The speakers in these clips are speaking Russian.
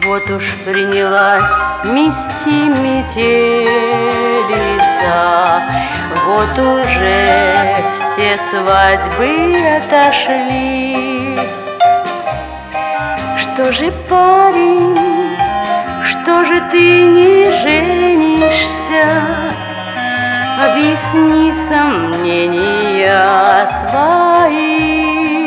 Вот уж принялась мести метелица, вот уже все свадьбы отошли. Что же, парень, что же ты не женишься? Объясни сомнения свои.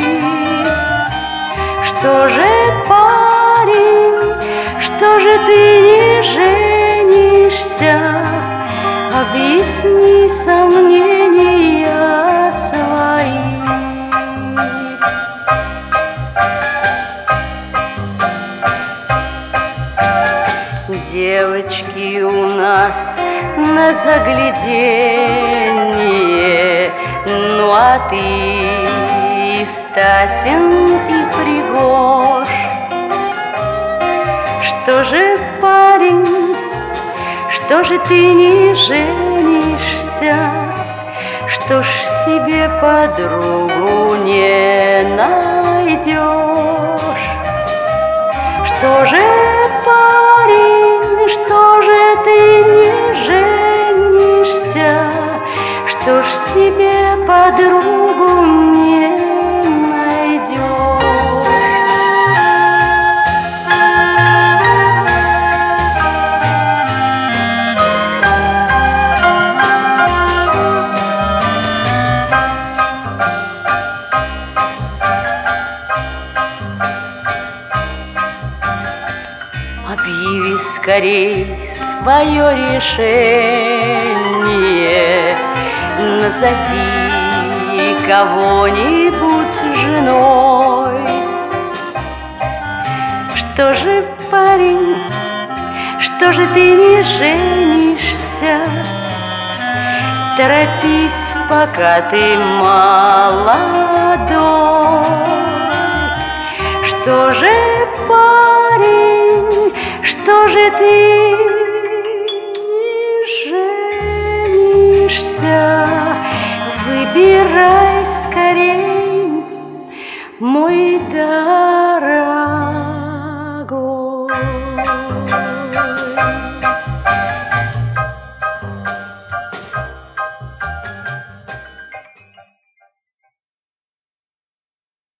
Что же, парень, что же ты не женишься? Объясни сомнения свои. Девочки у нас на загляденье, ну а ты статен и пригож. Что же, парень, что же ты не женишься? Что ж себе подругу не найдешь? Что же, парень, что же ты не женишься? Что ж себе подругу не найдешь? Объяви скорей свое решение, назови кого-нибудь женой. Что же, парень, что же ты не женишься? Торопись, пока ты молодой. Что же, парень, что же ты не женишься? Выбирай скорей, мой дорогой.